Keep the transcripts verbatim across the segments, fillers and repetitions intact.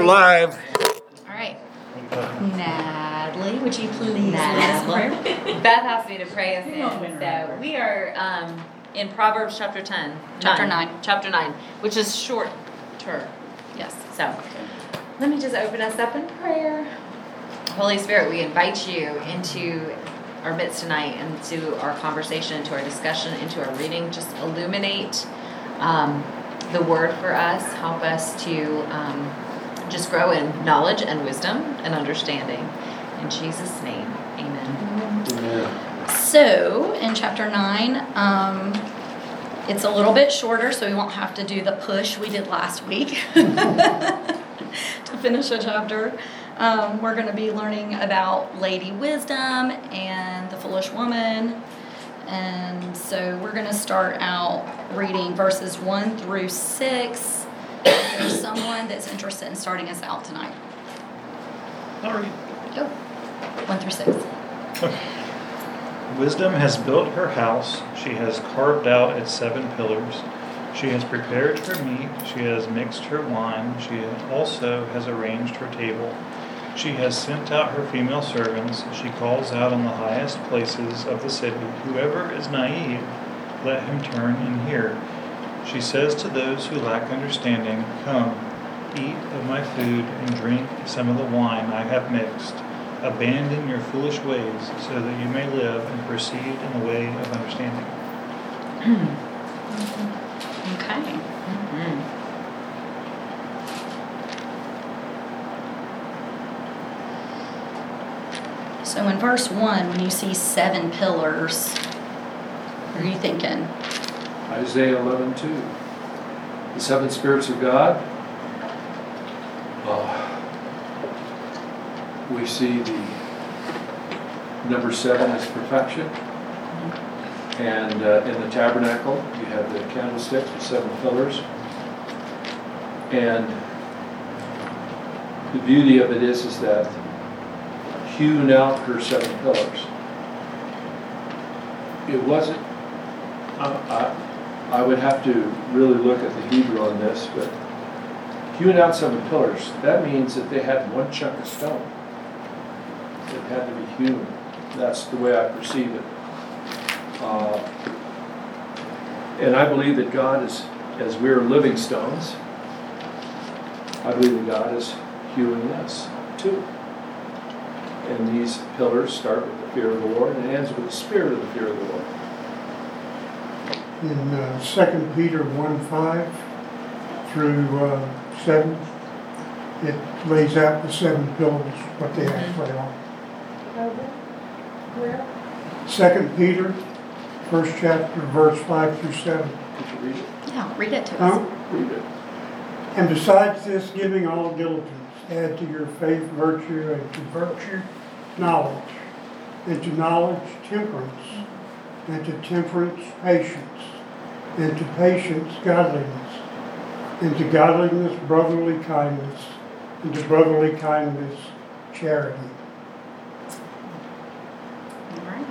live. All right. Natalie, would you please lead us in prayer? Beth asked me to pray us in. So we are um, in Proverbs chapter ten. Chapter nine. nine. Chapter nine, which is shorter. Yes. So let me just open us up in prayer. Holy Spirit, we invite you into our midst tonight, into our conversation, into our discussion, into our reading. Just illuminate um, the word for us. Help us to um, just grow in knowledge and wisdom and understanding. In Jesus' name, amen. Amen. So, in chapter nine, um, it's a little bit shorter, so we won't have to do the push we did last week to finish a chapter. Um, we're going to be learning about Lady Wisdom and the Foolish Woman. And so we're going to start out reading verses one through six. If there's someone that's interested in starting us out tonight. I'll read. Go. One through six. Wisdom has built her house. She has carved out its seven pillars. She has prepared her meat. She has mixed her wine. She also has arranged her table. She has sent out her female servants. She calls out in the highest places of the city, "Whoever is naive, let him turn and hear." She says to those who lack understanding, "Come, eat of my food and drink some of the wine I have mixed. Abandon your foolish ways so that you may live and proceed in the way of understanding." Okay. Mm-hmm. So in verse one, when you see seven pillars, what are you thinking? Isaiah eleven two. The seven spirits of God. Uh, we see the number seven as perfection. And uh, in the tabernacle, you have the candlesticks with seven pillars. And the beauty of it is, is that hewn out her seven pillars. It wasn't, uh, I, I would have to really look at the Hebrew on this, but hewn out seven pillars, that means that they had one chunk of stone. It had to be hewn. That's the way I perceive it. Uh, and I believe that God is, as we're living stones, I believe that God is hewing us too. And these pillars start with the fear of the Lord and ends with the spirit of the fear of the Lord. In uh, Second Peter one five through uh, seven, it lays out the seven pillars, what they actually are. Where? Second Peter, first chapter, verse five through seven. Could you read it? Yeah, read it to Huh? us. Read it. And besides this, giving all diligence, add to your faith virtue, and to virtue knowledge, and to knowledge temperance, and to temperance patience, and to patience godliness, and to godliness brotherly kindness, and to brotherly kindness charity. All right.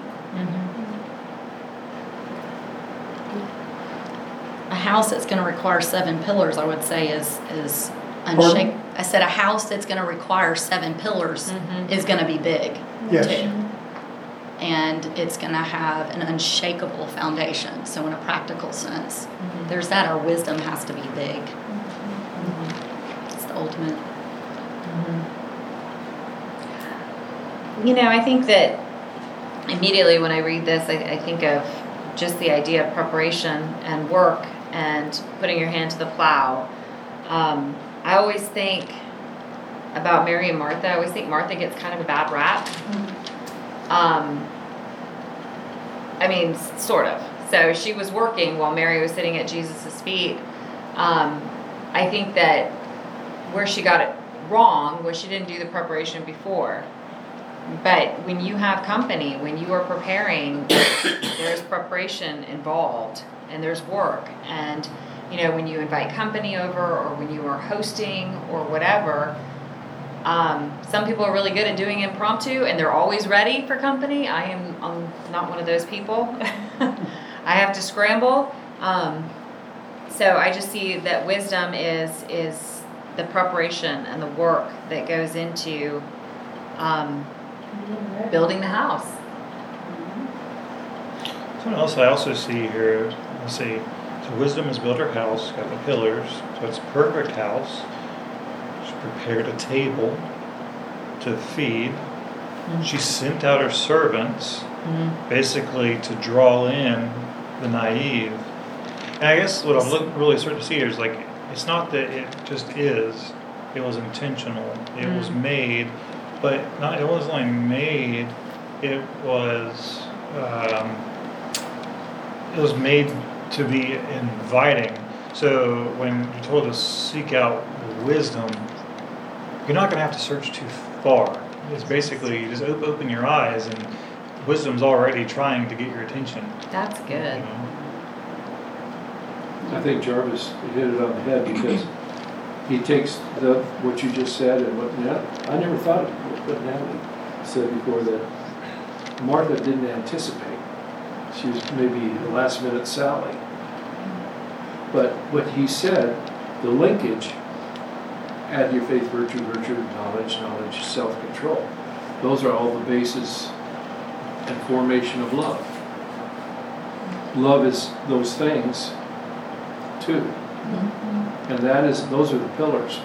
A house that's going to require seven pillars, I would say, is is unshake. I said a house that's going to require seven pillars Mhm. is going to be big, Yes. too. And it's going to have an unshakable foundation. So in a practical sense, Mhm. there's that. Our wisdom has to be big. It's the ultimate. You know, I think that immediately when I read this, I, I think of just the idea of preparation and work and putting your hand to the plow. Um, I always think about Mary and Martha. I always think Martha gets kind of a bad rap. Um, I mean, s- sort of. So she was working while Mary was sitting at Jesus' feet. Um, I think that where she got it wrong was she didn't do the preparation before. But when you have company, when you are preparing, there's preparation involved and there's work. And, you know, when you invite company over or when you are hosting or whatever, um, some people are really good at doing impromptu and they're always ready for company. I am I'm not one of those people. I have to scramble. Um, so I just see that wisdom is is the preparation and the work that goes into um, building the house. Something else I also see here, let's see, so Wisdom has built her house, got the pillars, so it's a perfect house. She prepared a table to feed. She sent out her servants, Mm-hmm. basically to draw in the naive. And I guess what I'm look, really starting to see here is like, it's not that it just is, it was intentional, it was Mm. made, but not, it wasn't only made, it was, um, it was made to be inviting. So when you're told to seek out wisdom, you're not going to have to search too far. It's basically you just op- open your eyes and wisdom's already trying to get your attention. That's You good. know? I think Jarvis hit it on the head because he takes the, what you just said and what, Nat- I never thought of what Natalie said before, that Martha didn't anticipate. She was maybe a last minute Sally. But what he said, the linkage, add your faith, virtue, virtue, knowledge, knowledge, self-control. Those are all the bases and formation of love. Love is those things too. And that is, those are the pillars.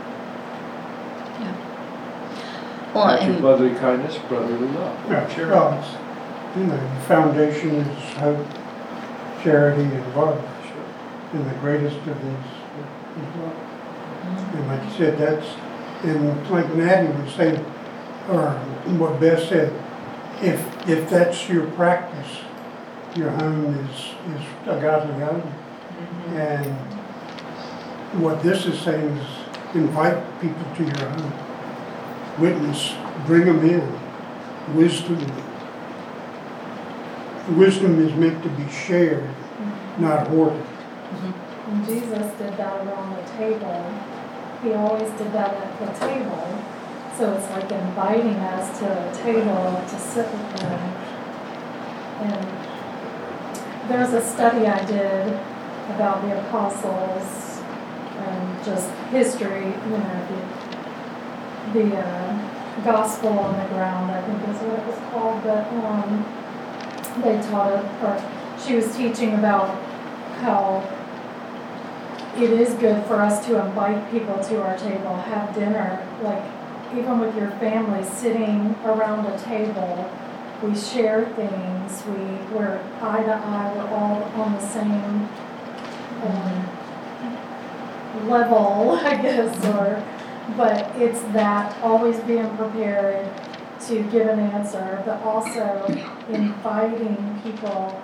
Well, After and brotherly kindness, brotherly love. Yeah, sure. Well, it's, you know, the foundation is hope, charity, and love. And the greatest of these is love. And like you said, that's, and like Natty was saying, or what Beth said, if if that's your practice, your home is, is a godly home. And what this is saying is invite people to your home. Witness, bring them in. Wisdom. Wisdom is meant to be shared, not hoarded. And Jesus did that around the table. He always did that at the table. So it's like inviting us to a table to sit with him. And there's a study I did about the apostles and just history, you know, the, the uh, gospel on the ground, I think is what it was called. But um, they taught it, or she was teaching about how it is good for us to invite people to our table, have dinner, like even with your family, sitting around a table, we share things, we, we're eye to eye, we're all on the same um, level, I guess, or, but it's that always being prepared to give an answer, but also inviting people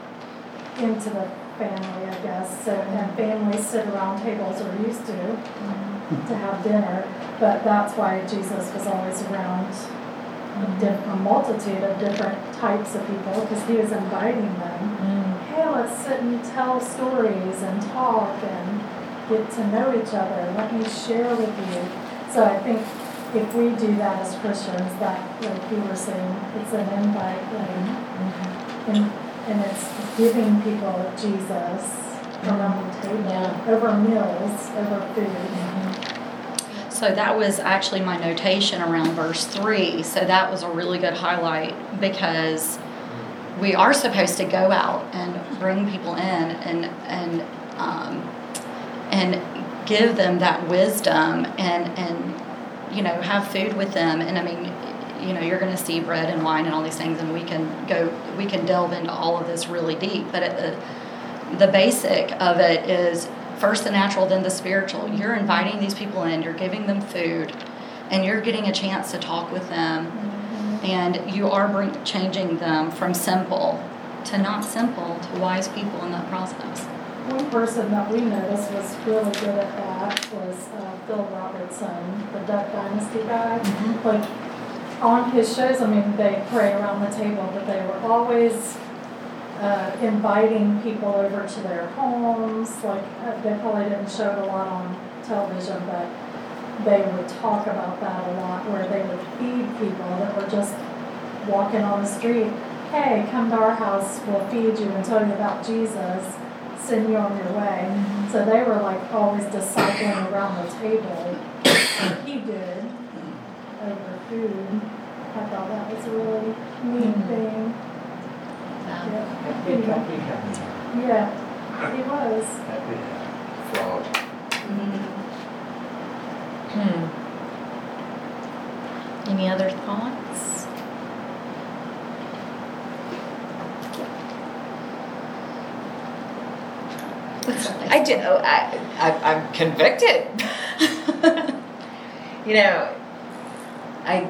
into the family, I guess. So, and families sit around tables, or used to, to have dinner. But that's why Jesus was always around a, diff- a multitude of different types of people, because he was inviting them. Mm. Hey, let's sit and tell stories and talk and get to know each other. Let me share with you. So I think if we do that as Christians, that, like you were saying, it's an invite, like, and, and it's giving people Jesus around the table, Yeah. over meals, over food. so that was actually my notation around verse three. So that was a really good highlight, because we are supposed to go out and bring people in and and um, and give them that wisdom and and you know have food with them. And I mean, you know, you're going to see bread and wine and all these things, and we can go we can delve into all of this really deep. But at the the basic of it is first the natural, then the spiritual. You're inviting these people in, you're giving them food, and you're getting a chance to talk with them. And you are bring, changing them from simple to not simple to wise people in that process. One person that we noticed was really good at that was uh, Phil Robertson, the Duck Dynasty guy. Mm-hmm. Like on his shows, I mean, they pray around the table, but they were always uh, inviting people over to their homes. Like uh, they probably didn't show it a lot on television, but they would talk about that a lot, where they would feed people that were just walking on the street. Hey, come to our house, we'll feed you and tell you about Jesus, send you on your way. So they were like always discipling around the table, like he did, over food. I thought that was a really neat thing. Yeah. Happy, happy, happy. Yeah, he was. Happy, frog. Hmm. Any other thoughts? I do. I, I I'm convicted. You know, I.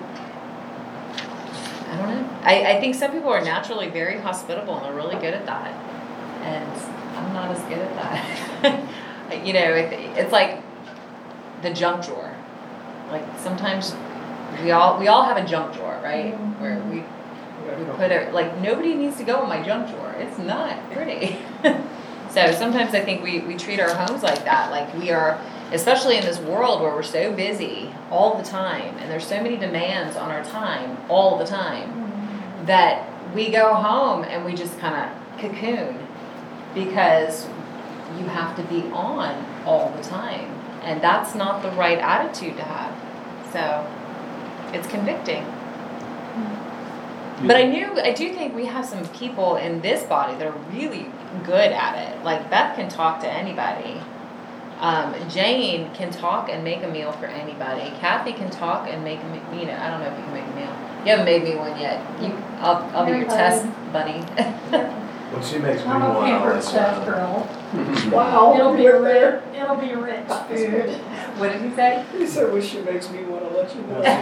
I don't know. I, I think some people are naturally very hospitable and they're really good at that, and I'm not as good at that. You know, it, it's like the junk drawer. Like sometimes we all we all have a junk drawer, right? Mm-hmm. Where we we put it like nobody needs to go in my junk drawer. It's not pretty. So sometimes I think we, we treat our homes like that. Like we are, especially in this world where we're so busy all the time and there's so many demands on our time all the time, that we go home and we just kind of cocoon because you have to be on all the time. And that's not the right attitude to have. So it's convicting. But I knew, I do think we have some people in this body that are really good at it. Like Beth can talk to anybody. Um, Jane can talk and make a meal for anybody. Kathy can talk and make a me- you know, I don't know if you can make a meal. You haven't made me one yet. You, I'll, I'll be your test buddy. When she makes me I'm a one, I'll pampered let you chef know. girl. Wow. It'll be a rich, it'll be rich food. What did he say? He said, when she makes me one, I'll let you know.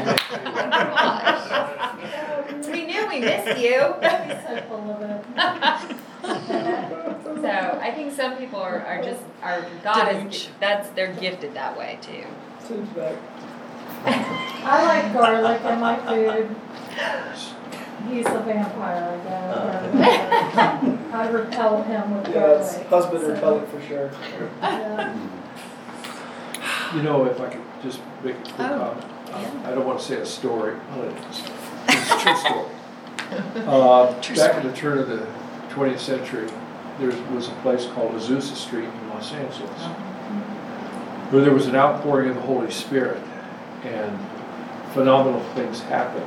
We knew we missed you. I'll be so full of it. So I think some people are, are just, are, God is, that's, they're gifted that way too. Seems like. I like garlic in my food. He's a vampire, I guess. I repel him with Yeah, it's garlic. husband so, repellent for sure. Yeah. You know, if I could just make a quick Oh, comment. yeah. I don't want to say a story, but it's, it's a true story. Uh, True back story. in the turn of the twentieth century, there was a place called Azusa Street in Los Angeles, where there was an outpouring of the Holy Spirit, and phenomenal things happened.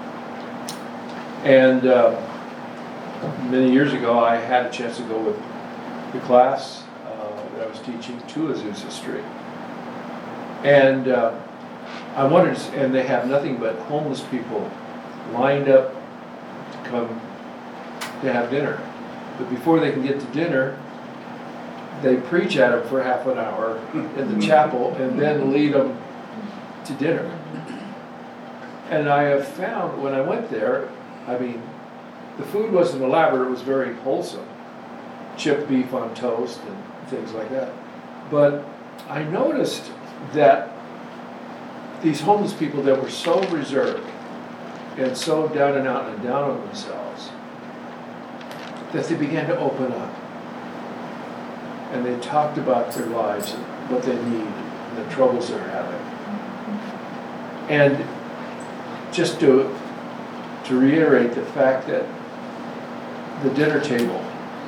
And uh, many years ago, I had a chance to go with the class uh, that I was teaching to Azusa Street. And uh, I wondered, and they have nothing but homeless people lined up to come to have dinner. But before they can get to dinner, they preach at them for half an hour in the chapel and then lead them to dinner. And I have found when I went there, I mean, the food wasn't elaborate, it was very wholesome. Chipped beef on toast and things like that. But I noticed that these homeless people that were so reserved and so down and out and down on themselves, that they began to open up. And they talked about their lives and what they need and the troubles they're having. And just to, to reiterate the fact that the dinner table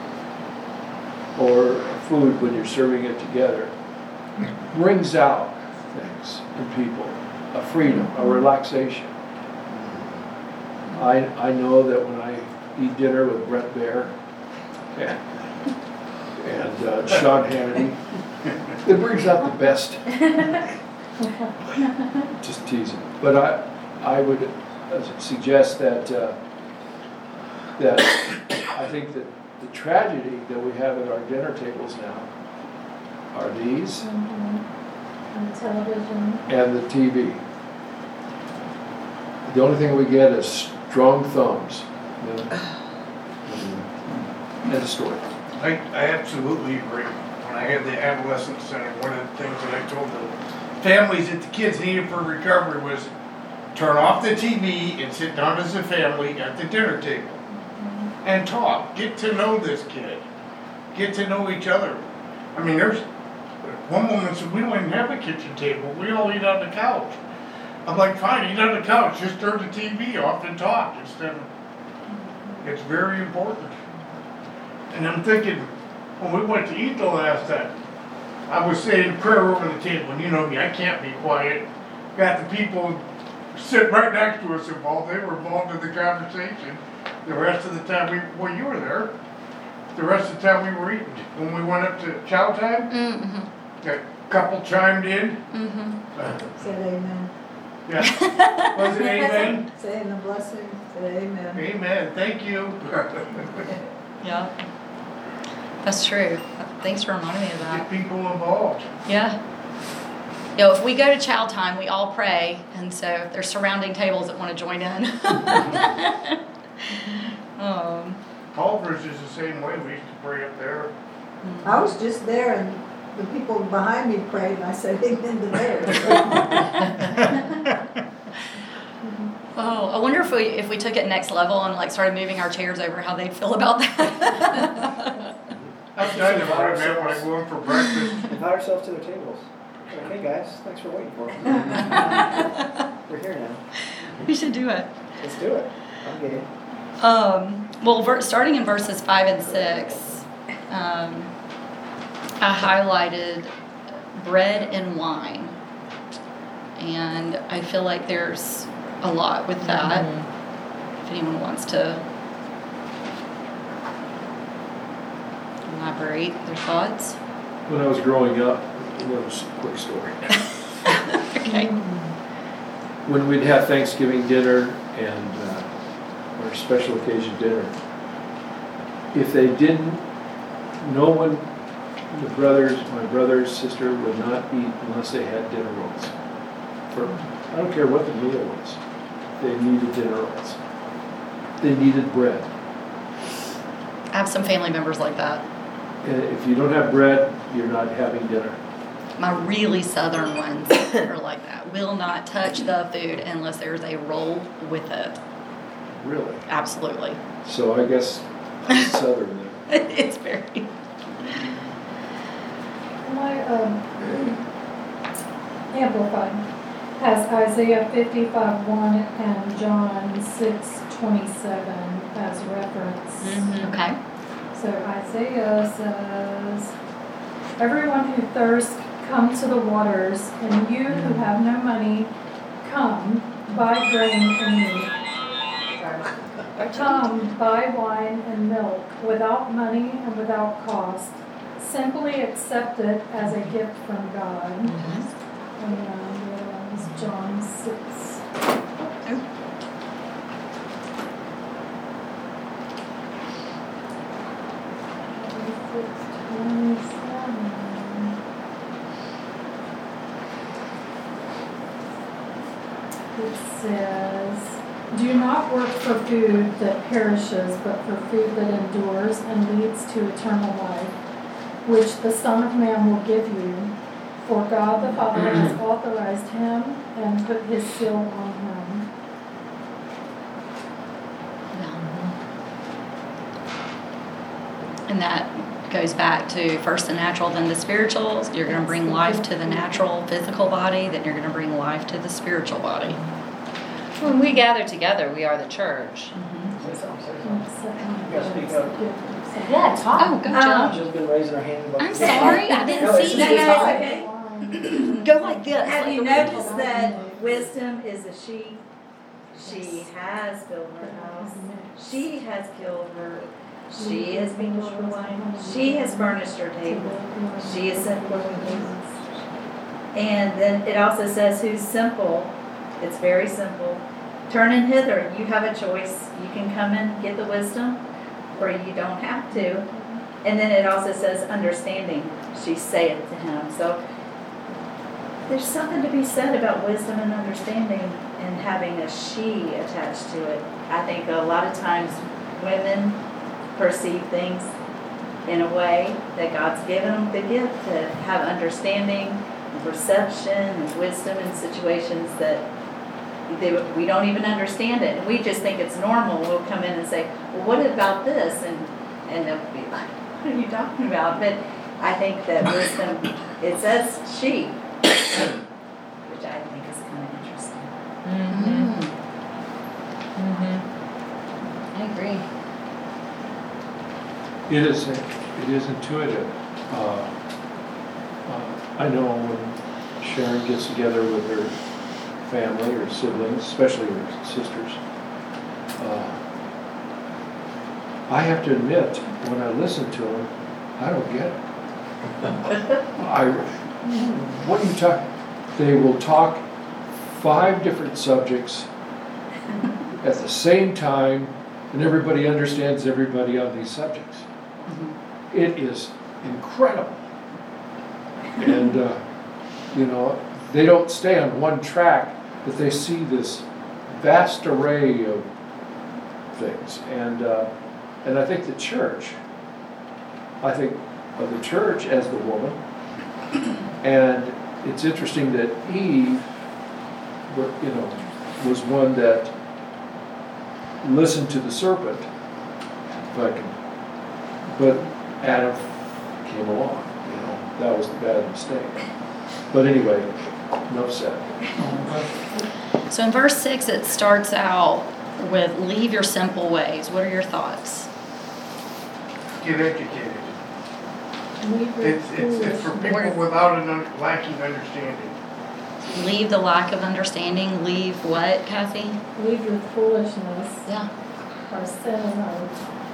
or food, when you're serving it together, brings out things in people, a freedom, a relaxation. I, I know that when I eat dinner with Brett Baer and, and uh, Sean Hannity, it brings out the best. Just teasing. But I, I would uh, suggest that, uh, that I think that the tragedy that we have at our dinner tables now are these Mhm. And television. and the T V. The only thing we get is strong thumbs. You know? End of story. I, I absolutely agree. When I had the adolescent center, one of the things that I told the families that the kids needed for recovery was turn off the T V and sit down as a family at the dinner table and talk. Get to know this kid. Get to know each other. I mean, there's one woman said, we don't even have a kitchen table. We all eat on the couch. I'm like, fine, eat on the couch. Just turn the T V off and talk instead of. It's very important. And I'm thinking, when we went to eat the last time, I was saying a prayer over the table, and you know me, I can't be quiet. Got the people sitting right next to us involved, they were involved in the conversation. The rest of the time, we, well, you were there. The rest of the time we were eating. When we went up to chow time, Mm-hmm. a couple chimed in. Mm-hmm. Uh, Said amen. Yeah, was it amen? Saying the blessing, said amen. Amen, thank you. Yeah. That's true. Thanks for reminding me of Get that. people involved. Yeah. You know, if we go to chow time, we all pray, and so there's surrounding tables that want to join in. um, Culver's is the same way, we used to pray up there. I was just there and the people behind me prayed and I said amen to theirs. oh, I wonder if we if we took it next level and like started moving our chairs over, how they'd feel about that. I've done it when I met when I go in for breakfast. Invite ourselves to their tables. Like, hey guys, thanks for waiting for us. We're here now. We should do it. Let's do it. I'm game. Um, well, ver- starting in verses five and six, um, I highlighted bread and wine, and I feel like there's a lot with that. If anyone wants to elaborate their thoughts. When I was growing up, it was a quick story. Okay. When we'd have Thanksgiving dinner and uh, or special occasion dinner, if they didn't, no one, the brothers, my brothers, sister would not eat unless they had dinner rolls. For, I don't care what the meal was, they needed dinner rolls. They needed bread. I have some family members like that. And if you don't have bread, you're not having dinner. My really southern ones are like that. Will not touch the food unless there's a roll with it. Really. Absolutely. So I guess I'm southern then. It's very. My, um, Amplified has Isaiah fifty-five one and John six twenty-seven as reference. Okay. So Isaiah says, everyone who thirsts, come to the waters, and you who have no money, come, buy grain and meat. Come, buy wine and milk, without money and without cost. Simply accept it as a gift from God. Mm-hmm. And um, the other one is John six. It says, do not work for food that perishes, but for food that endures and leads to eternal life, which the Son of Man will give you. For God the Father has authorized him and put his seal on him. And that goes back to first the natural, then the spiritual. You're going to bring life to the natural physical body, then you're going to bring life to the spiritual body. When we gather together, we are the church. Say something, say And something. the second You gotta one speak is up. the gift of salvation. Yeah, talk. Oh, go, John. Just been raising her hand. I'm sorry, I didn't No, it's see just you. fine. Wine. Go like this. Have like you the noticed wind. that wisdom is a she? She has built her house. She has killed her. She has mingled her wine. She has furnished her table. She has set forth her things. And then it also says who's simple. It's very simple. Turn in hither. You have a choice. You can come and get the wisdom, or you don't have to. And then it also says understanding. She saith to him. So there's something to be said about wisdom and understanding and having a she attached to it. I think a lot of times women perceive things in a way that God's given them the gift to have understanding and perception and wisdom in situations that they, we don't even understand it. And we just think it's normal. We'll come in and say, well, what about this? And, and they'll be like, what are you talking about? But I think that wisdom, it says she, which I think is kind of interesting. Mm-hmm. Mm-hmm. I agree. It is, it is intuitive. Uh, uh, I know when Sharon gets together with her family or siblings, especially her sisters, uh, I have to admit, when I listen to them, I don't get it. I, what are you talking? They will talk five different subjects at the same time, and everybody understands everybody on these subjects. It is incredible. And, uh, you know, they don't stay on one track, but they see this vast array of things. And, uh, and I think the church, I think of the church as the woman. And it's interesting that Eve, you know, was one that listened to the serpent, but, but Adam came along, you know, that was the bad mistake. But anyway, enough said. So in verse six, it starts out with leave your simple ways. What are your thoughts? Get educated. Leave your It's, it's, it's for people Where- without an un- lacking understanding. Leave the lack of understanding. Leave what, Kathy? Leave your foolishness Yeah. or sin or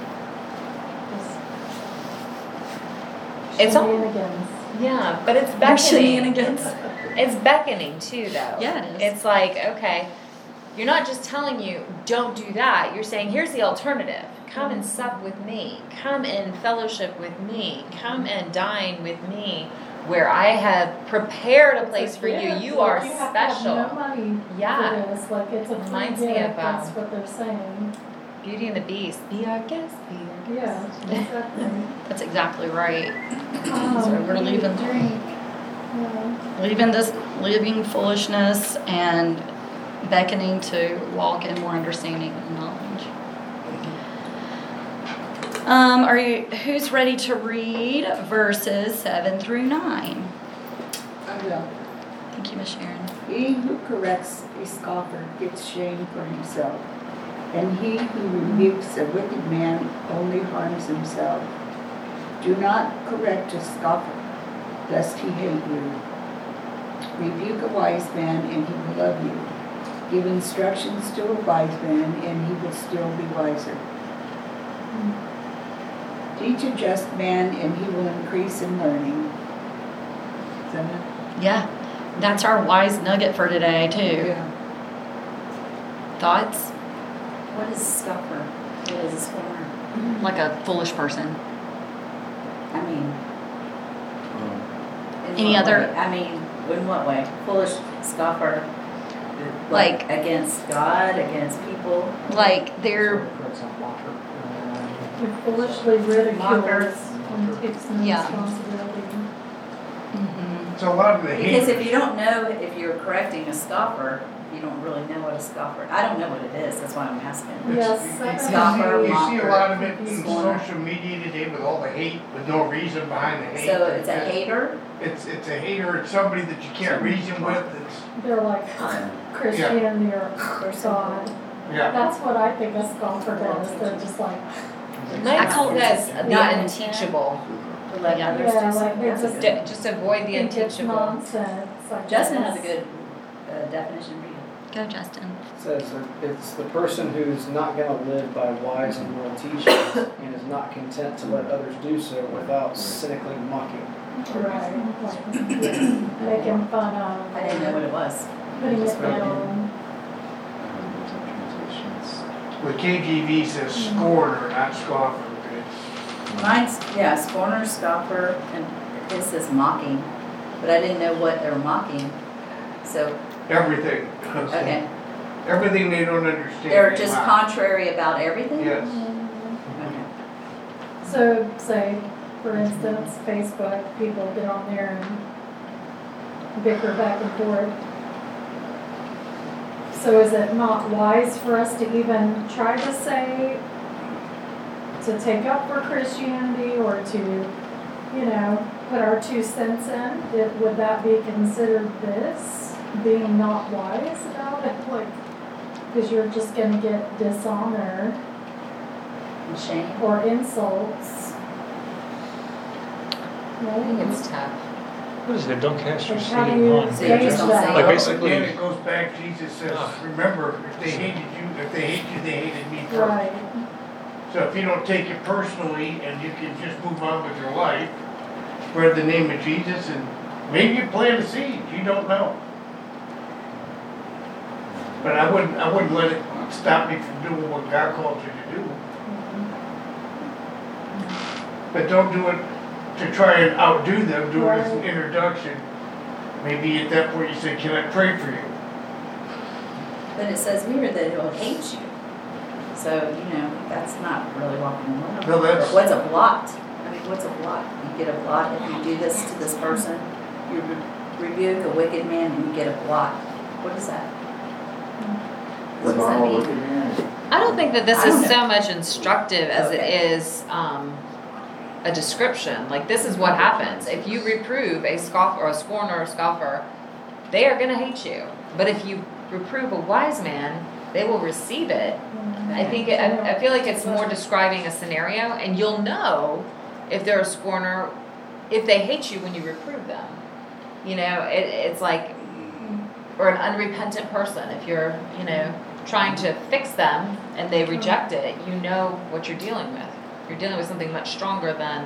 just It's all- shenanigans. Yeah, but it's Or beckoning. shenanigans. It's beckoning too, though. Yeah, it is. It's like, okay, you're not just telling you, don't do that. You're saying, here's the alternative. Come and sup with me. Come and fellowship with me. Come and dine with me, where I have prepared a place for you. It's You like are you have to have special. no money Yeah. for this. Like it's a free Reminds me gift. of, um, That's what they're saying. Beauty and the Beast. Be our guest. Be our Yeah, guest. exactly. That's exactly right. Um, So we're eat, leaving- Drink. Yeah. Leaving this, leaving foolishness and beckoning to walk in more understanding and knowledge. Um, are you, who's ready to read verses seven through nine? I will. Thank you, Miss Sharon. He who corrects a scoffer gets shame for himself, and he who rebukes a wicked man only harms himself. Do not correct a scoffer, lest he hate you. Rebuke a wise man, and he will love you. Give instructions to a wise man, and he will still be wiser. Teach a just man, and he will increase in learning. Is that it? Yeah, that's our wise nugget for today, too. Thoughts? What is scupper? What is a scorner? Like a foolish person. I mean. in Any what other- way? I mean, in what way? Foolish scoffer. Like- against God, against people. Like they're, You foolishly ridicule Mockers. and takes no Yeah. responsibility. mhm. So a lot of the hate. Because if you don't know if you're correcting a scoffer, you don't really know what a scoffer. I don't know what it is. That's why I'm asking. Yes, You- that you- Scoffer, You see a mocker, lot of it in scorner. social media today with all the hate, with no reason behind the hate. So it's a hater. It's, it's a hater, it's somebody that you can't reason with, it's, They're like Christianity or, or God. yeah. That's what I think a scoffer does. They're just like, I call that Not not intent. unteachable. To let Yeah. others do Yeah, like something. they're That's a just- good- Just avoid the think it's unteachable. nonsense. Like Justin has a that's- good uh, definition for you. Go, Justin. Says that it's the person who's not going to live by wise and moral teachings and is not content to let others do so without cynically mocking. Right, like, yeah, making fun of. I didn't know what it was. Putting Just it wrote it in. down. With K J V says scorner, not scoffer, it's, Mine's, yeah, scorner, scoffer, and it says mocking, but I didn't know what they were mocking. So, everything. okay. Everything they don't understand. They're they just mock. contrary about everything? Yes. Okay. So, say, for instance, Facebook, people get on there and bicker back and forth. So is it not wise for us to even try to say, to take up for Christianity or to, you know, put our two cents in? It- Would that be considered this, being not wise about it? Like, because you're just gonna get dishonor And shame. or insults. I think it's tough. What is it? Don't cast your Like, seed how do you upon So you gauge just don't that? say Like it. basically- Again, it goes back, Jesus says, remember, if they hated you, if they hate you, they hated me first. Right. So if you don't take it personally and you can just move on with your life, spread the name of Jesus, and maybe you plant a seed, you don't know. But I wouldn't, I wouldn't let it stop me from doing what God called you to do. But don't do it to try and outdo them, do it as an Right. introduction. Maybe at that point you say, can I pray for you? But it says here that he'll hate you. So, you know, that's not really walking in love. No, that's- Or what's a blot? I mean, what's a blot? You get a blot if you do this to this person. You re- rebuke a wicked man and you get a blot. What is that? What does that mean? I don't think that this I don't is know. so much instructive as it Okay. is um, a description. Like, this is what happens. If you reprove a scoffer or a scorner or a scoffer, they are going to hate you. But if you reprove a wise man, they will receive it. I think, it, I, I feel like it's more describing a scenario, and you'll know if they're a scorner, if they hate you when you reprove them. You know, it, it's like, or an unrepentant person, if you're, you know, trying to fix them and they reject it, you know what you're dealing with. You're dealing with something much stronger than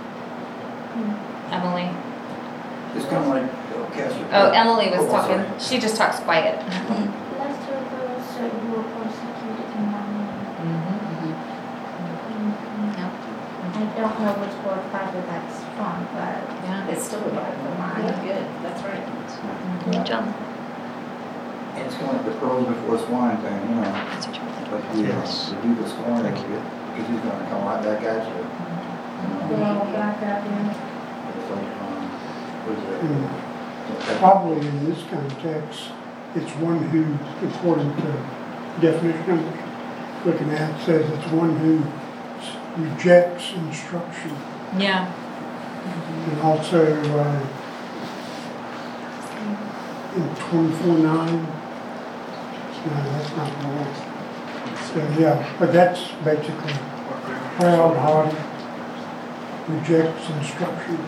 Emily. It's kind of like, uh, cast your. Oh, Emily was Oh, sorry. talking. She just talks quiet. Blessed are those that you are persecuted in my name. I don't know which book Bible that's from, but Yeah. It's still a Bible. Yeah. Good, that's right. John, It's kind of like the pearls before swine thing, you know, that's what you're thinking. like you, uh, Yes. you do the scorn, Thank you. because he's gonna come right back at you. You Go know, all back at you. It's like, um, what is it? And Okay. probably in this context, it's one who, according to definition I'm looking at, says it's one who s- rejects instruction. Yeah. And also, uh, in twenty-four nine, no, that's not the one. So, yeah, but that's basically proud, haughty, rejects instruction.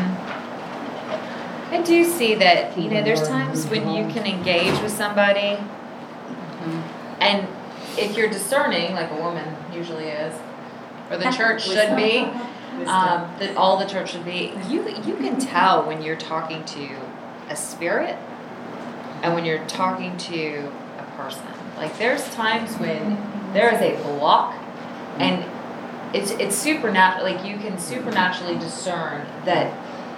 I do see that, you know, there's times when you can engage with somebody, and if you're discerning, like a woman usually is, or the church should be, um, that all the church should be, you, you can tell when you're talking to a spirit and when you're talking to a person. Like, there's times when there is a block, and it's, it's supernatural, like you can supernaturally discern that,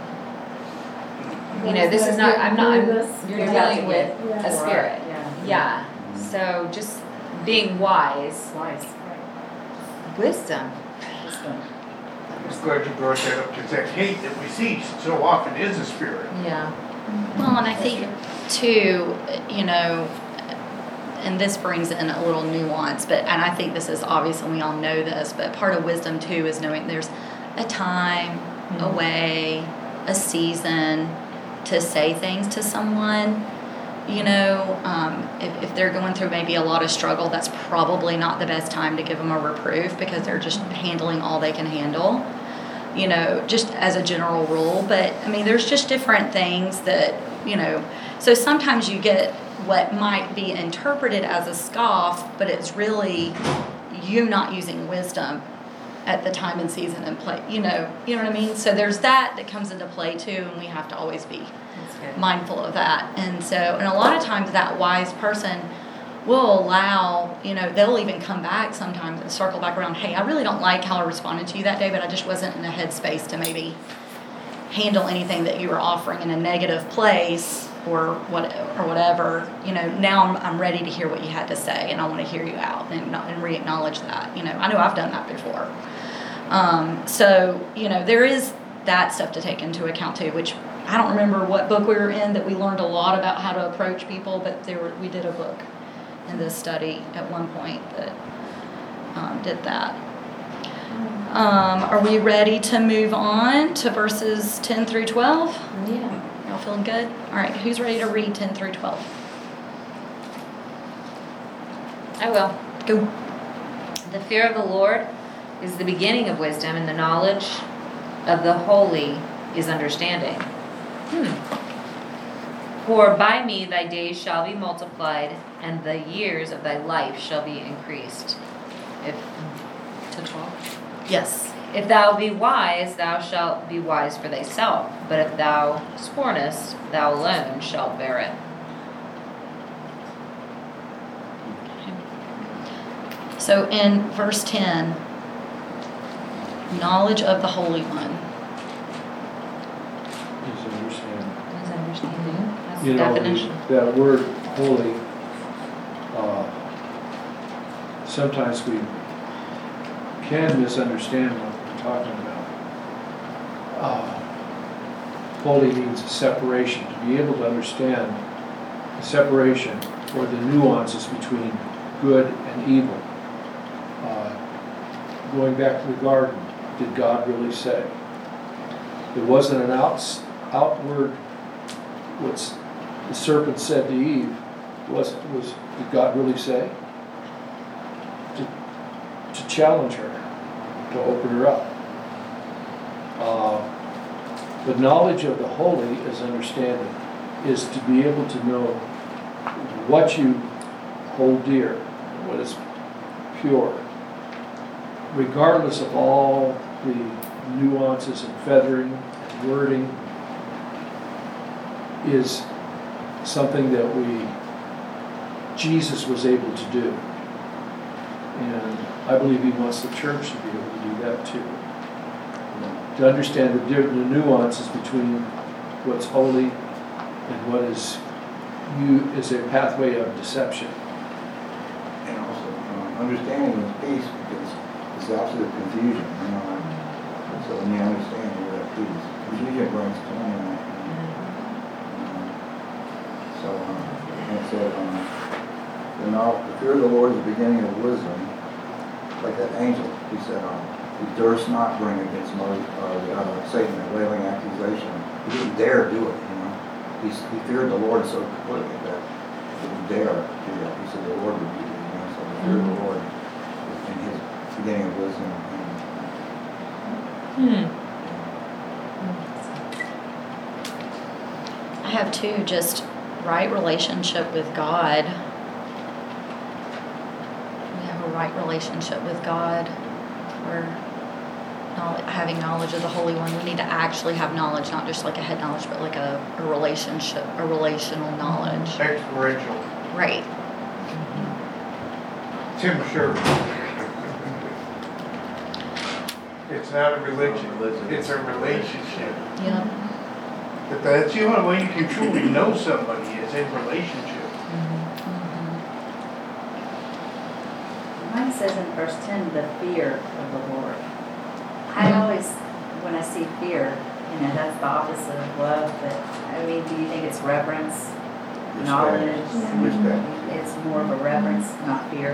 you know, this is not, I'm not, I'm, you're You're about dealing to with get- a spirit. Yeah. Yeah, so just being wise, Wise. wisdom. Wisdom. I'm just glad you brought that up, because that hate that we see so often is a spirit. Yeah. Well, and I think too, you know, and this brings in a little nuance, but, and I think this is obvious and we all know this, but part of wisdom too is knowing there's a time, a way, a season to say things to someone. You know, um, if, if they're going through maybe a lot of struggle, that's probably not the best time to give them a reproof because they're just handling all they can handle, you know, just as a general rule. But I mean, there's just different things that, you know, so sometimes you get what might be interpreted as a scoff, but it's really you not using wisdom at the time and season and play, you know, you know what I mean? So there's that that comes into play too, and we have to always be mindful of that. And so, and a lot of times that wise person will allow, you know, they'll even come back sometimes and circle back around, hey, I really don't like how I responded to you that day, but I just wasn't in a headspace to maybe handle anything that you were offering in a negative place or what or whatever. You know, now I'm, I'm ready to hear what you had to say, and I want to hear you out and, and re-acknowledge that. You know, I know I've done that before. Um, so, you know, there is that stuff to take into account too, which I don't remember what book we were in that we learned a lot about how to approach people, but there were, we did a book in this study at one point that um, did that. Um, are we ready to move on to verses ten through twelve? Yeah. Y'all feeling good? All right, who's ready to read ten through twelve? I will. Go. The fear of the Lord is the beginning of wisdom, and the knowledge of the holy is understanding. Hmm. For by me thy days shall be multiplied, and the years of thy life shall be increased. If to twelve. Yes. If thou be wise, thou shalt be wise for thyself. But if thou scornest, thou alone shalt bear it. So in verse ten, knowledge of the Holy One. Is understanding. Is understanding. That's You the know, definition. that word holy, uh, sometimes we can misunderstand what we're talking about. Uh, Holy means separation, to be able to understand the separation or the nuances between good and evil. Uh, Going back to the garden, did God really say? It wasn't an outs, outward, what's the serpent said to Eve, was, was did God really say? To, to challenge her, to open her up. Uh, the knowledge of the holy is understanding, is to be able to know what you hold dear, what is pure, regardless of all the nuances and feathering and wording, is something that we, Jesus was able to do. And I believe he wants the church to be able to do that too. To understand the, the nuances between what's holy and what is you is a pathway of deception. And also, um, understanding is peace, because it's the opposite of confusion, you know. So when you understand, you're at peace. Confusion brings torment. Um, so, um, and it said, um, the, knowledge, the fear of the Lord is the beginning of wisdom. Like that angel, he said, um, he durst not bring against Moses, uh, uh, Satan a wailing accusation. He didn't dare do it, you know. He, he feared the Lord so completely that he didn't dare do that. He said the Lord would be there, you know. So the fear of the Lord is in his beginning of wisdom. And, Hmm. I have two, just right relationship with God. We have a right relationship with God. We're knowl- having knowledge of the Holy One. We need to actually have knowledge, not just like a head knowledge, but like a, a relationship, a relational knowledge. Experiential. Right. Tim Sherman. It's not a religion, it's a relationship. Yeah. But that's the only way you can truly know somebody is in relationship. Mine says in verse ten, the fear of the Lord. I always, when I see fear, you know, that's the opposite of love, but, I mean, do you think it's reverence, knowledge? I mean, Respect. it's more of a reverence, not fear.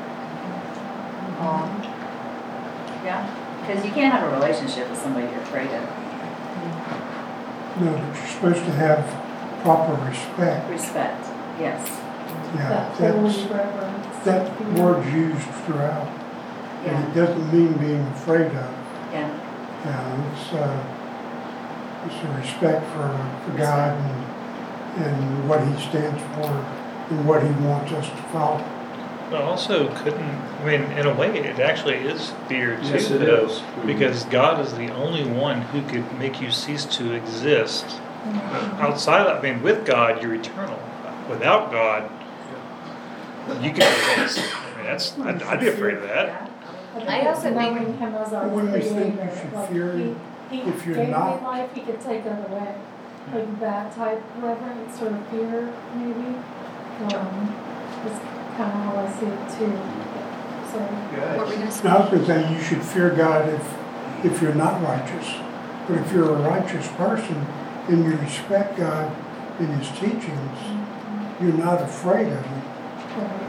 Awe. Yeah, because you can't have a relationship with somebody you're afraid of. No, but you're supposed to have proper respect. Respect, yes. Yeah, That holy that's, reverence. that word's used throughout. And Yeah, it doesn't mean being afraid of. yeah. Yeah, it's, uh, it's a respect for, for God and, and what he stands for and what he wants us to follow. But also couldn't, I mean, in a way, it actually is fear too. Yes, it though, is. Because God is the only one who could make you cease to exist. Outside of, I mean, with God, you're eternal. Without God, you can exist. I mean, that's, I'd, I'd be afraid of that. I also think- Knowing him as our Wouldn't we think creator, you should like, fear he, him he if you're gave me not? life, he could take it away. Like that type of reverence or fear, maybe. Um, it's kind of how I see it too. So, What were we gonna say? Now, I was going to say you should fear God if, if you're not righteous. But if you're a righteous person and you respect God and his teachings, you're not afraid of him. right.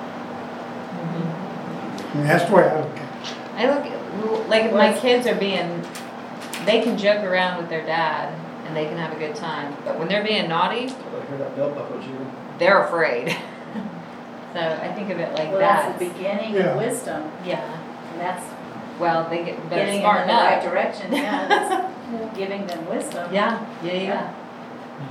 I mean, that's the way I look at it. I look at, like if my kids are being, they can joke around with their dad and they can have a good time. But when they're being naughty, I heard that belt buckle, Judy. they're afraid. So I think of it like Well, that. that's the beginning Yeah. of wisdom, Yeah. and that's Well, they get better getting in smart the right enough. direction, yeah, that's giving them wisdom. Yeah, yeah, yeah.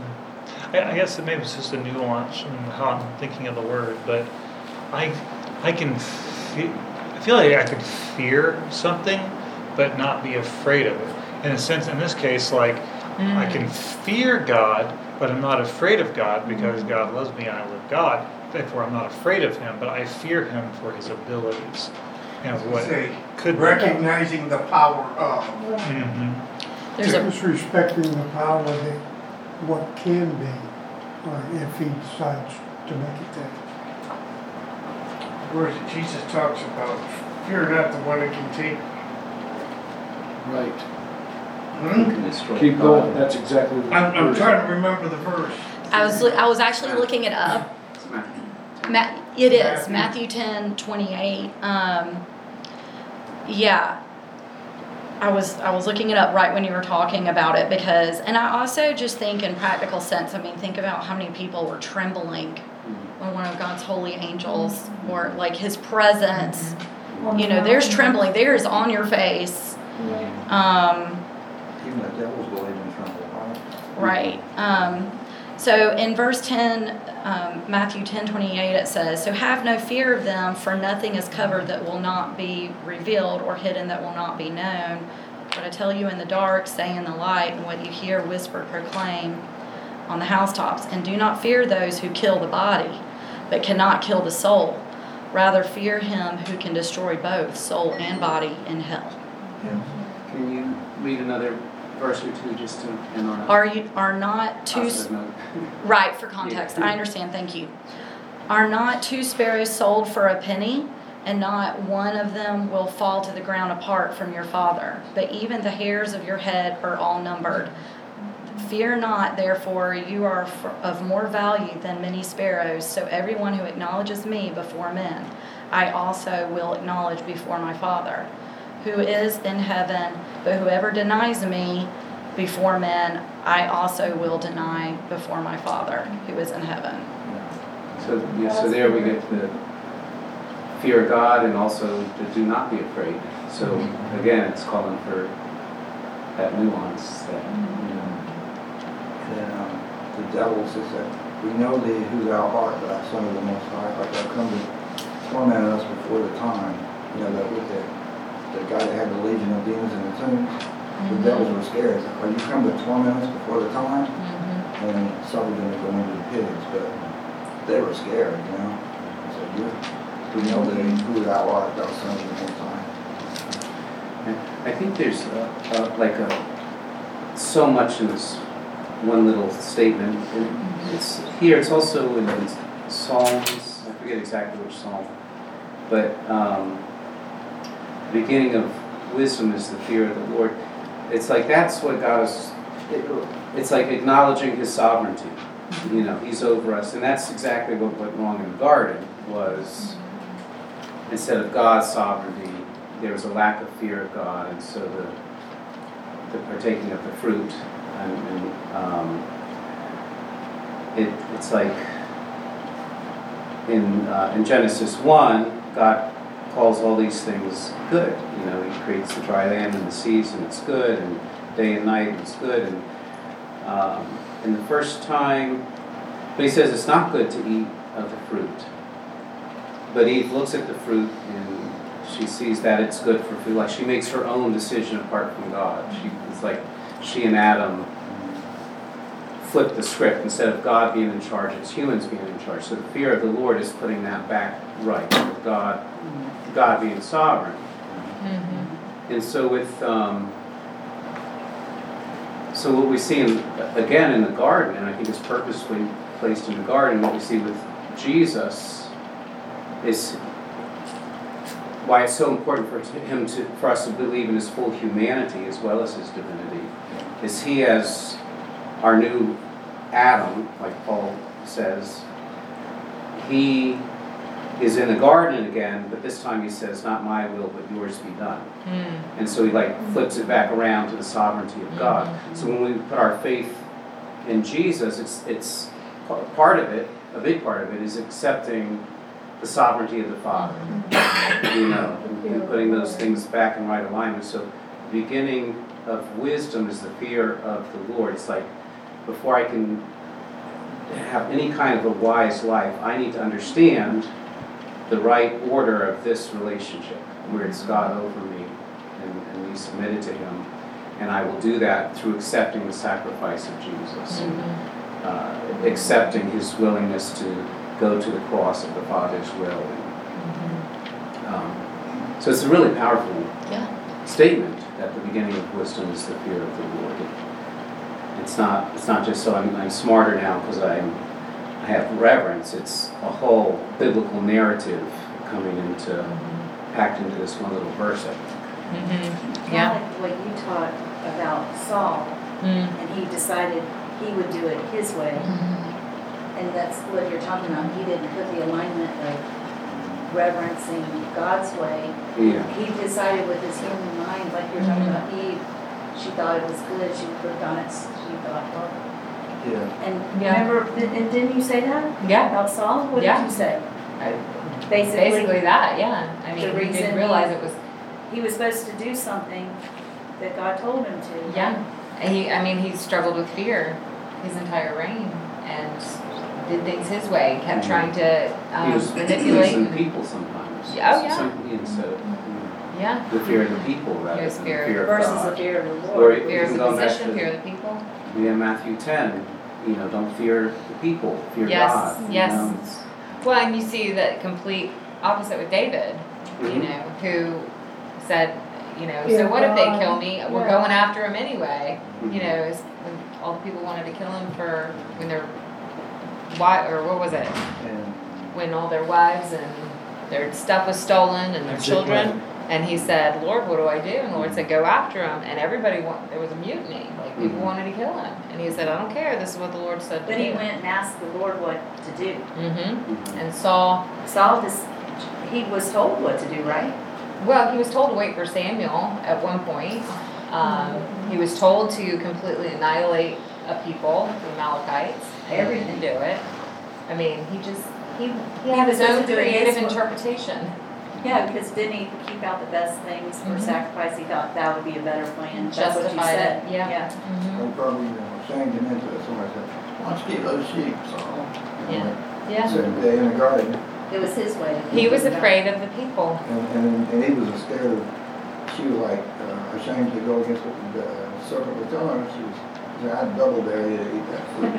I, I guess it maybe it's just a nuance in how I'm thinking of the word, but I, I can, fe- I feel like I could fear something, but not be afraid of it. In a sense, in this case, like mm. I can fear God, but I'm not afraid of God because God loves me and I love God. Therefore, I'm not afraid of Him, but I fear Him for His abilities and what Say, could recognizing the power of. Mm-hmm. There's a Just respecting the power that what can be, or if he decides to make it there. Where is it? Jesus talks about fear not the one that can take. Right. Hmm? Keep going, that's exactly the I'm, I'm verse. trying to remember the verse. I was I was actually looking it up. Ma- it is Matthew ten twenty-eight. Um, yeah, I was I was looking it up right when you were talking about it because, and I also just think in practical sense. I mean, think about how many people were trembling when one of God's holy angels, or like His presence. You know, there's trembling. There's on your face. Um, Even the devils will even tremble, right? Right. Um, so in verse ten, um, Matthew ten twenty-eight, it says, "So have no fear of them, for nothing is covered that will not be revealed, or hidden that will not be known. But I tell you in the dark, say in the light, and what you hear whisper proclaim on the housetops. And do not fear those who kill the body, but cannot kill the soul. Rather fear Him who can destroy both soul and body in hell." Can you read another verse or two just to end on a Are you are not two positive note? right for context? Yeah. I understand. Thank you. Are not two sparrows sold for a penny, and not one of them will fall to the ground apart from your Father? But even the hairs of your head are all numbered. Fear not, therefore, you are of more value than many sparrows. So everyone who acknowledges me before men, I also will acknowledge before my Father, who is in heaven. But whoever denies me before men, I also will deny before my Father, who is in heaven. So, yeah, so there we get the fear of God and also to do not be afraid. So again, it's calling for that nuance that, you know. Then um, the devil says that we know thee who's our heart, but our Son of the Most High, like they'll come to torment us before the time. You know, that with the, the guy that had the legion of demons in the tombs, mm-hmm. the devils were scared. It's like, are you coming to torment us before the time? Mm-hmm. And some of them would go into the pigs, but they were scared, you know. So you, we know that who thou art, thou Son of the Most High. I think there's uh, uh, like a, so much in this one little statement. And it's here. It's also in the Psalms. I forget exactly which psalm, but um, the beginning of wisdom is the fear of the Lord. It's like that's what God is. It, it's like acknowledging His sovereignty. You know, He's over us, and that's exactly what went wrong in the garden. Was instead of God's sovereignty, there was a lack of fear of God, and so the the partaking of the fruit. And, and um, it, it's like in uh, in Genesis one, God calls all these things good. You know, He creates the dry land and the seas, and it's good, and day and night, it's good. And um, and the first time, but He says it's not good to eat of the fruit. But Eve looks at the fruit and she sees that it's good for food. Like she makes her own decision apart from God. She it's like she and Adam flip the script. Instead of God being in charge, it's humans being in charge. So the fear of the Lord is putting that back right, with God, God being sovereign. Mm-hmm. And so with, um, so what we see in, again in the garden, and I think it's purposefully placed in the garden, what we see with Jesus is why it's so important for him to, for us to believe in His full humanity as well as His divinity, is He as our new Adam, like Paul says. He is in the garden again, but this time he says, "Not my will, but yours be done." Mm. And so he like flips it back around to the sovereignty of God. Mm-hmm. So when we put our faith in Jesus, it's it's part of it. A big part of it is accepting the sovereignty of the Father. Mm-hmm. You know, and putting those things back in right alignment. So the beginning of wisdom is the fear of the Lord. It's like before I can have any kind of a wise life, I need to understand the right order of this relationship, where it's God over me and, and me submitted to Him. And I will do that through accepting the sacrifice of Jesus, Mm-hmm. uh, accepting His willingness to go to the cross of the Father's will. Um, so it's a really powerful Yeah. statement that the beginning of wisdom is the fear of the Lord. It's not. It's not just so I'm, I'm smarter now because I'm. I have reverence. It's a whole biblical narrative coming into, packed into this one little verse. I think. Mm-hmm. Yeah. Yeah. Like what you taught about Saul, Mm. and he decided he would do it his way. And that's what you're talking about. He didn't put the alignment of reverencing God's way. Yeah. He decided with his human mind, like you're talking about Eve, she thought it was good, she worked on it, she thought, well. Yeah. And Yeah. remember, and didn't you say that? Yeah. About Saul? What Yeah. did you say? I- Basically, Basically that, yeah. I mean, the he reason didn't he- realize it was, he was supposed to do something that God told him to. yeah. And he, I mean, he struggled with fear his entire reign and did things his way, kept trying to He um, was manipulate. pleasing and- people sometimes. Yeah, oh, yeah. Some- instead of, Yeah. the fear of the people rather His than fear the fear of Versus God. the fear of the Or Lord. it- Fear you of can the go back position, to- fear of the people. Yeah, Matthew ten, you know, don't fear the people, fear Yes, God. you yes. know, it's- Well, and you see that complete opposite with David, you Mhm. know, who said, you know, Fear so what if they God. kill me? We're Yeah. going after him anyway. You Mhm. know, is when all the people wanted to kill him for when their wife, or what was it? And When all their wives and their stuff was stolen and their children. And he said, Lord, what do I do? And the Lord said, go after him. And everybody, wa- there was a mutiny. Like, people Mhm. wanted to kill him. And he said, I don't care. This is what the Lord said to But do. he went and asked the Lord what to do. Mm-hmm. Mhm. And Saul, Saul just, he was told what to do, right? well, he was told to wait for Samuel at one point. Um, he was told to completely annihilate a people, the Amalekites. And he didn't do it. I mean, he just, he, he had was his own supposed to do it creative his way. interpretation. Yeah, because didn't he keep out the best things for Mhm. sacrifice? He thought that would be a better plan. That's what you Justified said. it, yeah. Yeah. Mm-hmm. they probably, you know, saying to me, somebody said, why don't you keep those sheep, Saul? And Yeah. like, Yeah. Second day in the garden, It was his way. He was afraid of the people. and, and, and he was scared of, she was like, uh, ashamed to go against what the uh, serpent was telling her. She was, she said, I'd double dare you to eat that fruit.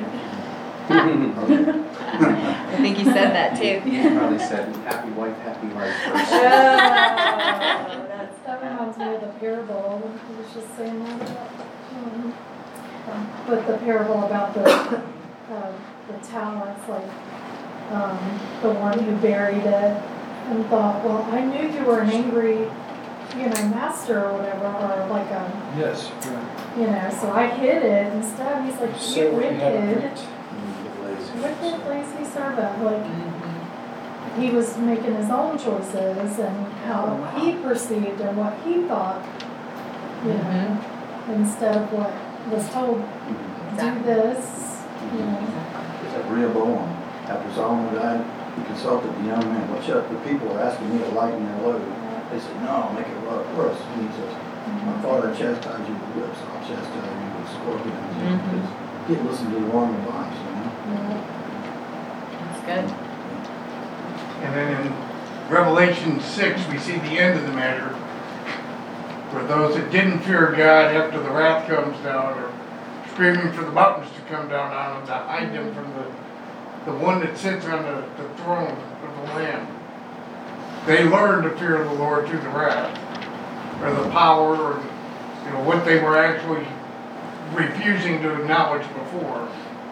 I think he said that too. He probably said, happy wife, happy life Oh, first. that's, That reminds me of the parable, I was just saying that about, um, um, but the parable about the, uh, the talents, like, um, the one who buried it and thought, well, I knew you were an angry, you know, master or whatever, or like a, Yes, right. you know, so I hid it instead. He's like, So you we had a wicked, wicked, lazy servant. Like, he was making his own choices and how he perceived or what he thought, you know, instead of what was told, do this, you know. It's like Rehoboam, after Solomon died, he consulted the young man, what shall, the people are asking me to lighten their load. They said, no, make it work worse. And he says, my father chastised you with whips, I'll chastise you with scorpions. Mhm. He didn't listen to the wrong advice, you know? That's good. And then in Revelation six, we see the end of the matter, where those that didn't fear God after the wrath comes down are screaming for the mountains to come down on them to hide them from the, the one that sits on the, the throne of the Lamb. They learned to fear the Lord through the wrath, or the power, or you know what they were actually refusing to acknowledge before.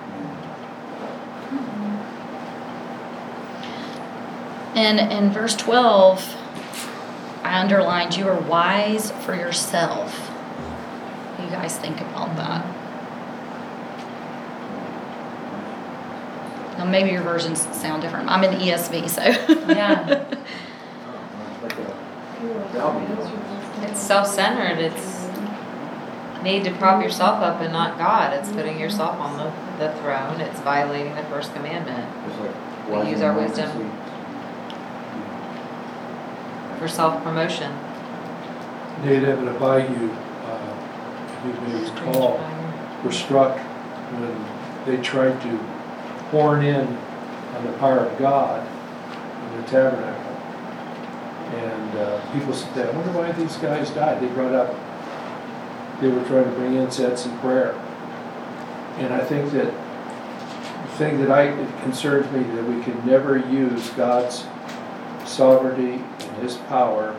And in verse twelve, I underlined, you are wise for yourself. What do you guys think about that? Now, maybe your versions sound different. I'm in the E S V, so. Yeah. Like a, It's self-centered. It's need to prop yourself up and not God. It's putting yourself on the, the throne. It's violating the first commandment it's like. We wise use and our wise wisdom. asleep. for self-promotion. Nadab and Abihu, uh, you may recall, were struck when they tried to horn in on the power of God in the tabernacle. And uh, people said, I wonder why these guys died. They brought up, they were trying to bring incense and prayer. And I think that the thing that I, it concerns me that we can never use God's sovereignty and His power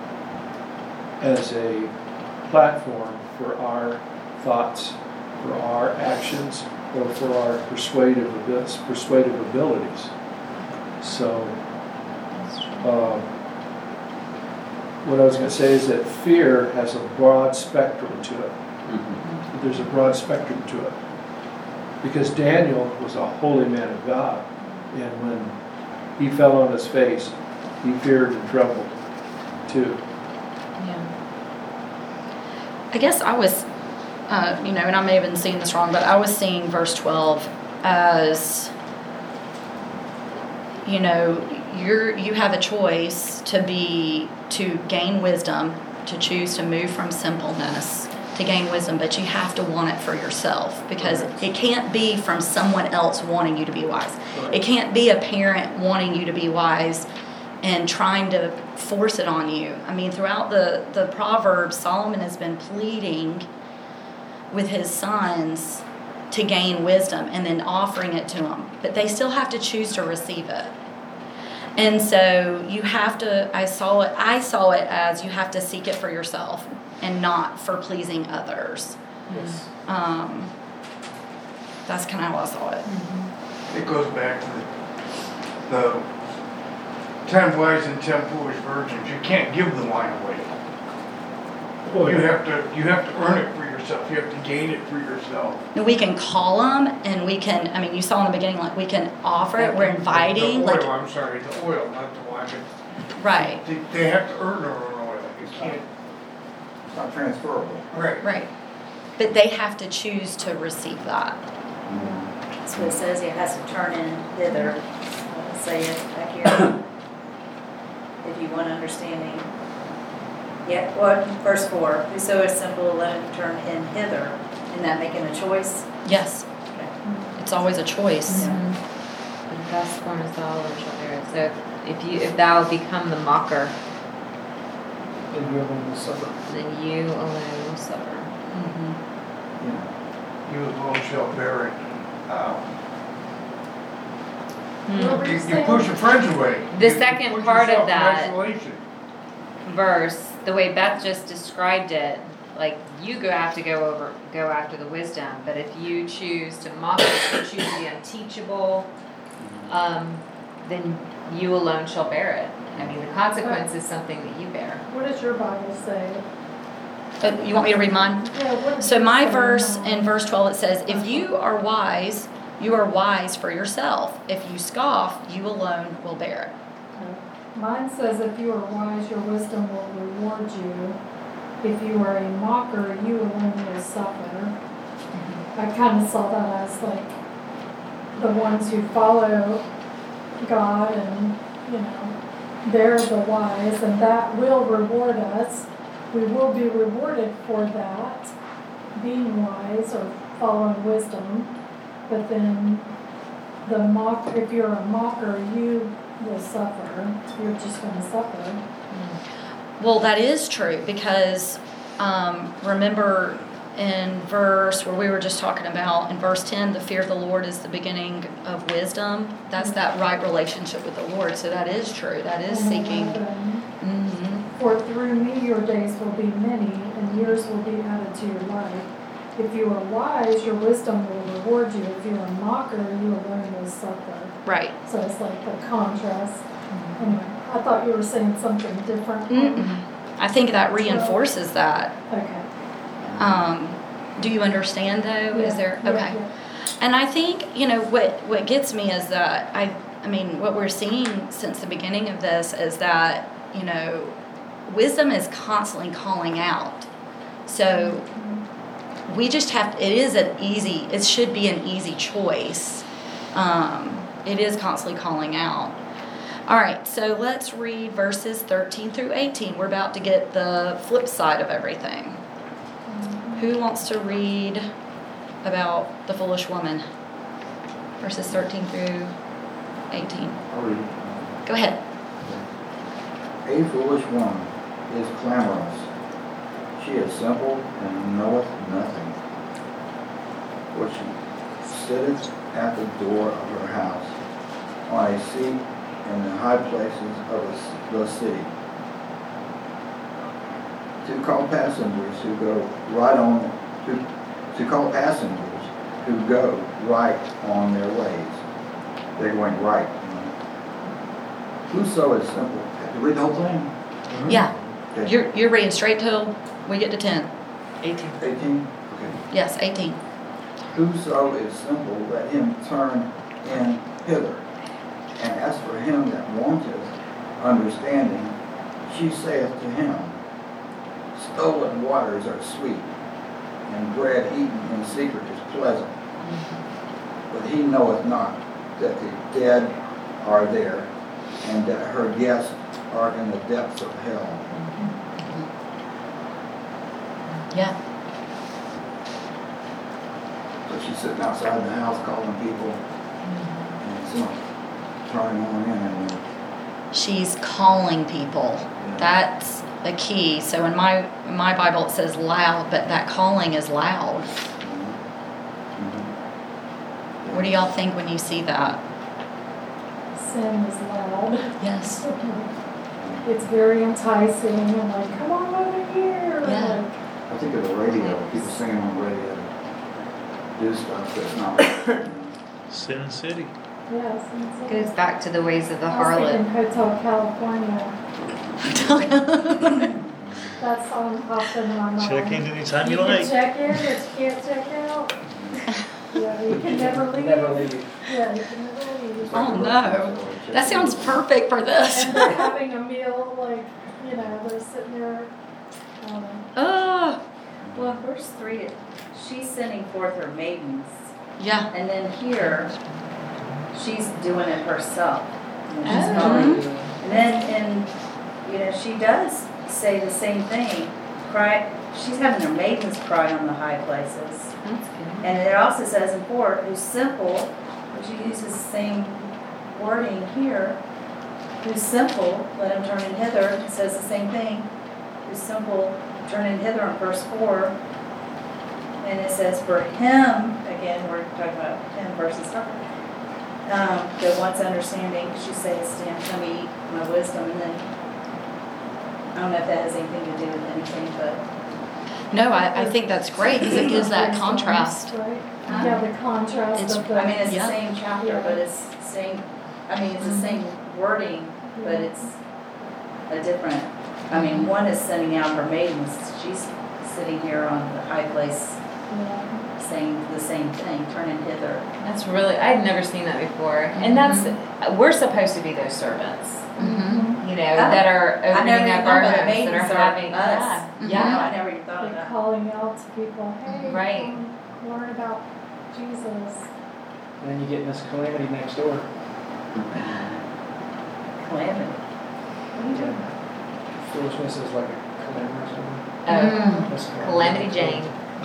as a platform for our thoughts, for our actions, or for our persuasive, abi- persuasive abilities. So, um, what I was going to say is that fear has a broad spectrum to it. Mm-hmm. There's a broad spectrum to it. Because Daniel was a holy man of God, and when he fell on his face, he feared and trembled too. Yeah. I guess I was, uh, you know, and I may have been seeing this wrong, but I was seeing verse twelve as, you know, you're you have a choice to be to gain wisdom, to choose to move from simpleness to gain wisdom, but you have to want it for yourself, because right. It can't be from someone else wanting you to be wise. Right. It can't be a parent wanting you to be wise and trying to force it on you. I mean, throughout the, the Proverbs, Solomon has been pleading with his sons to gain wisdom and then offering it to them, but they still have to choose to receive it. And so you have to, I saw it, I saw it as you have to seek it for yourself and not for pleasing others. Yes. Um, that's kind of how I saw it. Mm-hmm. It goes back to the, the ten wise and ten foolish virgins. You can't give the wine away. Well, you have to, you have to earn it for yourself. You have to gain it for yourself. And we can call them, and we can, I mean, you saw in the beginning, like, we can offer it, we're inviting. The oil, like, I'm sorry, the oil, not the wine. But right. They, they have to earn their own oil. You can't. It's not transferable. Right. Right. But they have to choose to receive that. Mm-hmm. So it says it has to turn in hither. I'll say it back here. If you want understanding. Yeah, well, verse four, whoso is simple, let him turn in hither. Isn't that making a choice? Yes. Okay. It's always a choice. Mm-hmm. But the best form is thou alone shall bear it. So if you if thou become the mocker, then you alone will suffer. Then you alone will suffer. Mm-hmm. Yeah. You alone shall bear it. Uh, Mm. you, you push your friends away. The you, second you part of that isolation. verse, the way Beth just described it, like you go have to go over, go after the wisdom. But if you choose to mock it, if you choose to be unteachable, um, then you alone shall bear it. I mean, the consequence is something that you bear. What does your Bible say? Uh, you want me to read mine? Yeah, what does So it my say verse now? in verse twelve, it says, if you are wise, you are wise for yourself. If you scoff, you alone will bear it. Mine says, if you are wise, your wisdom will reward you. If you are a mocker, you alone will suffer. I kind of saw that as like the ones who follow God, and, you know, they're the wise, and that will reward us. We will be rewarded for that, being wise or following wisdom. But then the mock, if you're a mocker, you will suffer. You're just going to suffer. Well, that is true, because um, remember in verse where we were just talking about, in verse ten, the fear of the Lord is the beginning of wisdom. That's that right relationship with the Lord. So that is true. That is seeking. Mm-hmm. For through me your days will be many, and years will be added to your life. If you are wise, your wisdom will reward you. If you are a mocker, you alone will suffer. Right. So it's like the contrast. Mm-hmm. Anyway, I thought you were saying something different. Mm-mm. I think that reinforces that. Okay. Um, do you understand though? Yeah, Is there yeah, okay? yeah. And I think, you know, what what gets me is that I I mean what we're seeing since the beginning of this is that, you know, wisdom is constantly calling out. So we just have, it is an easy, it should be an easy choice. Um, it is constantly calling out. All right, so let's read verses thirteen through eighteen. We're about to get the flip side of everything. Who wants to read about the foolish woman? verses thirteen through eighteen. I'll read it. Go ahead. A foolish woman is clamorous. She is simple and knoweth nothing. For she sitteth at the door of her house, on a seat in the high places of the the city, to call passengers who go right on, to, to call passengers who go right on their ways. They're going right. You know. Whoso is simple. Have to read the whole thing. Yeah. Okay. You're, you're reading straight till we get to ten. eighteen. Eighteen? Okay. Yes, eighteen. Whoso is simple, let him turn in hither. And as for him that wanteth understanding, she saith to him, stolen waters are sweet, and bread eaten in secret is pleasant. But he knoweth not that the dead are there, and that her guests are in the depths of hell. Yeah. So she's sitting outside the house calling people, and someone turning on in, and She's calling people. That's the key. So in my in my Bible it says loud, but that calling is loud. What do y'all think when you see that? Sin is loud. Yes. It's very enticing and like, come on over here. Yeah. Like, I think of the radio, people singing on the radio, do stuff that's not. Sin City. yeah, sin, sin. Goes back to the ways of the I was thinking harlot. Hotel California. That song popped into my mind. Check in anytime you You like. can check in, but you can't check out. Yeah, you can never leave. Never leave. Yeah, you can never leave. Oh no. That sounds perfect for this. And they're having a meal, like, you know, they're sitting there. Um, Oh. Well, in verse three, she's sending forth her maidens. Yeah. And then here, she's doing it herself. You know, she's Oh. calling. And then, and, you know, she does say the same thing. Cry, she's having her maidens cry on the high places. That's good. And it also says in four, who's simple, which she uses the same wording here. Who's simple, let him turn in hither. It says the same thing. Who's simple, turn in hither in verse four. And it says for him, again, we're talking about him versus her, um, that wants understanding, she says to him, come eat my wisdom. And then, I don't know if that has anything to do with anything, but No, I, I think that's great because it gives that contrast. Right? Yeah, the contrast It's- of the. I mean, it's Yeah. the same chapter, but it's same, I mean, it's the same wording, but it's a different, I mean, one is sending out her maidens, she's sitting here on the high place Yeah. saying the same thing, turn in hither. That's really, I'd never seen that before. And that's, we're supposed to be those servants, Mm-hmm. you know, that are I never opening even up thought our about homes, that are maidens are having, us. yeah, You know, yeah. I never even thought of Like that. calling out to people, hey, Right. come learn about Jesus. And then you get this calamity next door. Calamity. Foolishness is like a calamity or something. Oh, That's Calamity Jane.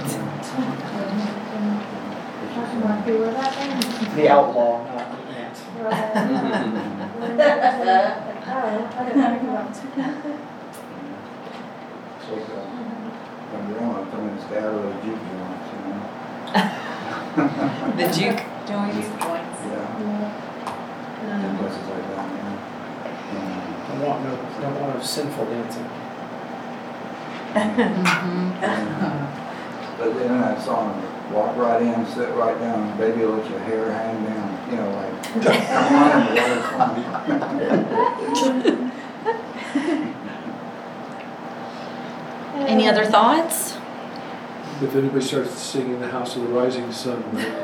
That might be where that ends. The outlaw, not the ant. Right. Oh, I didn't think about that. It's like, uh, when you're on, I'm coming to stay out of those juke joints, you know? The juke joints. Joints. Yeah, Yeah. in places like that, yeah. Don't want no, don't want no sinful dancing. Mm-hmm. But then that song, walk right in, sit right down, baby, let your hair hang down, you know, like, come on, the water's fine. Any other thoughts? If anybody starts singing the House of the Rising Sun,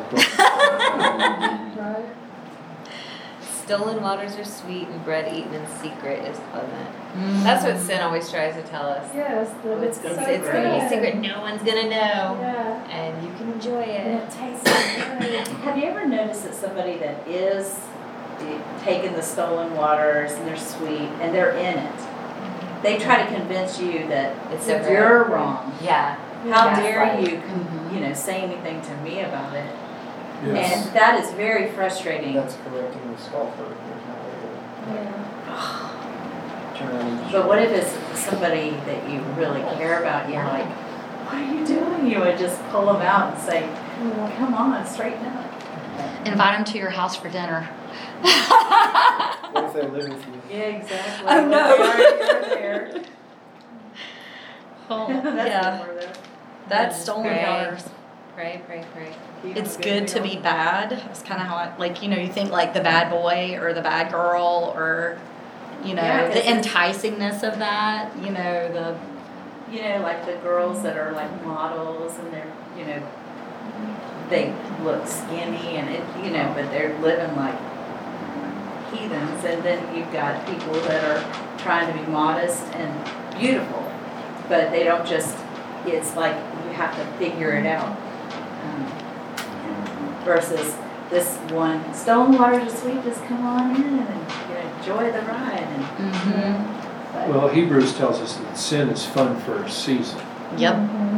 Right. Stolen waters are sweet and bread eaten in secret is pleasant. That's what sin always tries to tell us. Yes, that it's so It's, good. it's gonna be secret, no one's gonna know. Yeah. And you can enjoy And it. it tastes so good. Have you ever noticed that somebody that is taking the stolen waters and they're sweet and they're in it, they try to convince you that It's so you're good. wrong. Yeah. How Yeah. dare Right. you, con- you know, say anything to me about it? Yes. And that is very frustrating. That's correcting the scoffer. There's no way Yeah. to turn around and. But what if it's somebody that you really care about, and you're like, what are you doing? You would just pull them out and say, come on, straighten up. Invite them to your house for dinner. What if they live with you? Yeah, exactly. Oh, no. What if they already are there? Well, That's yeah, good word, though. that's stolen Right. daughters. Pray, pray, pray. You It's have a good to deal? be bad. It's kind of how I, like, you know, you think like the bad boy or the bad girl or, you know, Yeah, 'cause the it's- enticingness of that, you know, the, You know, like the girls that are like models and they're, you know, they look skinny and it, you know, but they're living like heathens. And then you've got people that are trying to be modest and beautiful, but they don't just, it's like you have to figure it out. Um, versus this one, stone water is sweet, just come on in and, you know, enjoy the ride. And, mm-hmm. but, Well, Hebrews tells us that sin is fun for a season. Yep.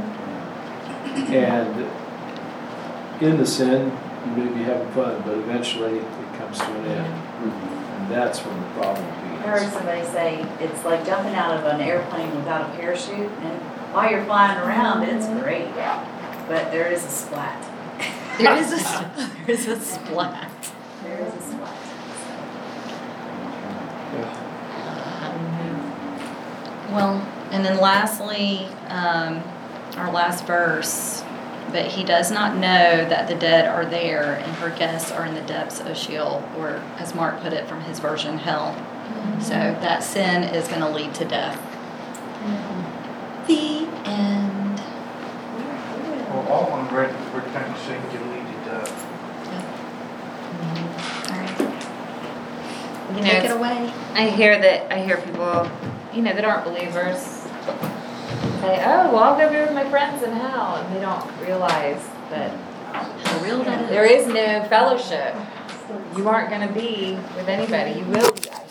And in the sin, you may be having fun, but eventually it comes to an end. And that's when the problem I heard begins. somebody say it's like jumping out of an airplane without a parachute, and while you're flying around, it's great, but there is a splat. There is a, there is a splat. There is a splat. Well, and then lastly, um, our last verse, but he does not know that the dead are there and her guests are in the depths of Sheol, or as Mark put it from his version, hell. So that sin is going to lead to death. The end. Well, all unread, we're kind of saying can lead to death. All right. You know, Take it it's- away. I hear that, I hear people, you know, that aren't believers say, oh, well, I'll go be with my friends in hell. And they don't realize that How real that is. there is no fellowship. You aren't going to be with anybody. You will be isolated.